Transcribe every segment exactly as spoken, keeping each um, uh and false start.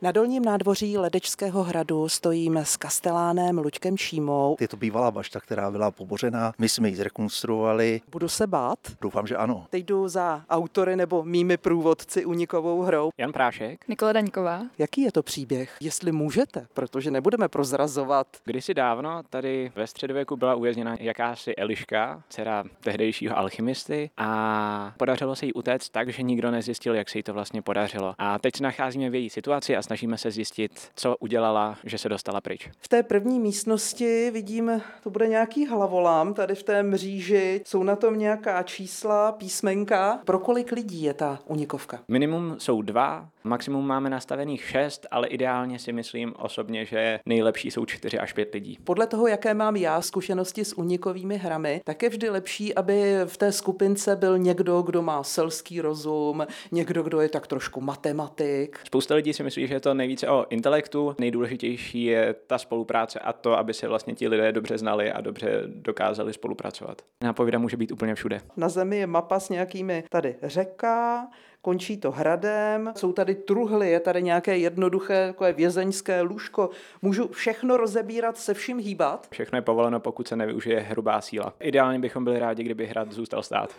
Na dolním nádvoří Ledečského hradu stojím s kastelánem Luďkem Šímou. Je to bývalá bašta, která byla pobořená. My jsme ji zrekonstruovali. Budu se bát? Doufám, že ano. Teď jdu za autory nebo mými průvodci únikovou hrou. Jan Prášek. Nikola Daňková. Jaký je to příběh? Jestli můžete, protože nebudeme prozrazovat. Kdysi dávno tady ve středověku byla uvězněna jakási Eliška, dcera tehdejšího alchymisty, a podařilo se jí utéct tak, že nikdo nezjistil, jak se jí to vlastně podařilo. A teď se nacházíme v její situaci a snažíme se zjistit, co udělala, že se dostala pryč. V té první místnosti vidím, to bude nějaký hlavolám, tady v té mříži, jsou na tom nějaká čísla, písmenka. Pro kolik lidí je ta unikovka? Minimum jsou dva, maximum máme nastavených šest, ale ideálně si myslím osobně, že nejlepší jsou čtyři až pět lidí. Podle toho, jaké mám já zkušenosti s unikovými hrami, tak je vždy lepší, aby v té skupince byl někdo, kdo má selský rozum, někdo, kdo je tak trošku matematik. Spousta lidí si myslí, že je to nejvíce o intelektu, nejdůležitější je ta spolupráce a to, aby se vlastně ti lidé dobře znali a dobře dokázali spolupracovat. Nápověda může být úplně všude. Na zemi je mapa s nějakými tady řeka, končí to hradem, jsou tady truhly, je tady nějaké jednoduché takové vězeňské lůžko. Můžu všechno rozebírat, se vším hýbat? Všechno je povoleno, pokud se nevyužije hrubá síla. Ideálně bychom byli rádi, kdyby hrad zůstal stát.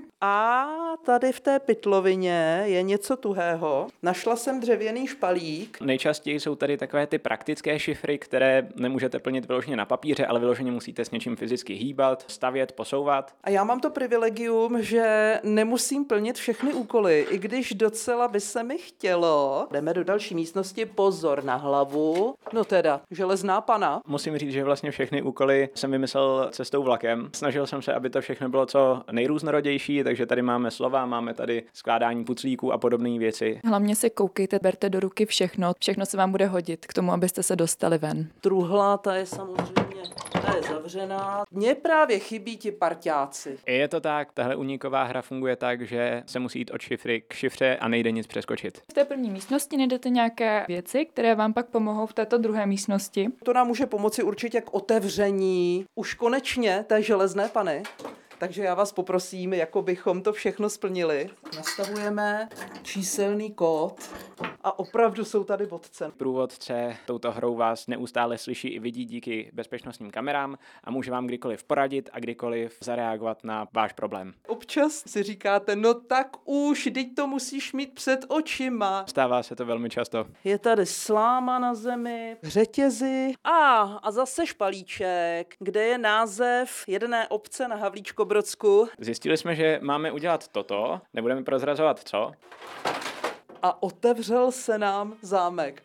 A tady v té pytlovině je něco tuhého. Našla jsem dřevěný špalík. Nejčastěji jsou tady takové ty praktické šifry, které nemůžete plnit vyloženě na papíře, ale vyloženě musíte s něčím fyzicky hýbat, stavět, posouvat. A já mám to privilegium, že nemusím plnit všechny úkoly, i když docela by se mi chtělo. Jdeme do další místnosti, pozor na hlavu. No teda, železná pana. Musím říct, že vlastně všechny úkoly jsem vymyslel cestou vlakem. Snažil jsem se, aby to všechno bylo co nejrůznorodější, takže tady máme slova, máme tady skládání puclíků a podobné věci. Hlavně si koukejte, berte do ruky všechno. Všechno se vám bude hodit k tomu, abyste se dostali ven. Truhla, ta je samozřejmě, ta je zavřená. Mně právě chybí ti parťáci. Je to tak, tahle uniková hra funguje tak, že se musí jít od šifry k šifře a nejde nic přeskočit. V té první místnosti najdete nějaké věci, které vám pak pomohou v této druhé místnosti. To nám může pomoci určitě k otevření už konečně té železné pany. Takže já vás poprosím, jako bychom to všechno splnili. Nastavujeme číselný kód a opravdu jsou tady bodce. Průvodce touto hrou vás neustále slyší i vidí díky bezpečnostním kamerám a může vám kdykoliv poradit a kdykoliv zareagovat na váš problém. Občas si říkáte, no tak už, teď to musíš mít před očima. Stává se to velmi často. Je tady sláma na zemi, řetězy a, a zase špalíček, kde je název jedné obce na Havlíčkobrodsku. Zjistili jsme, že máme udělat toto, nebudeme prozrazovat co. A otevřel se nám zámek.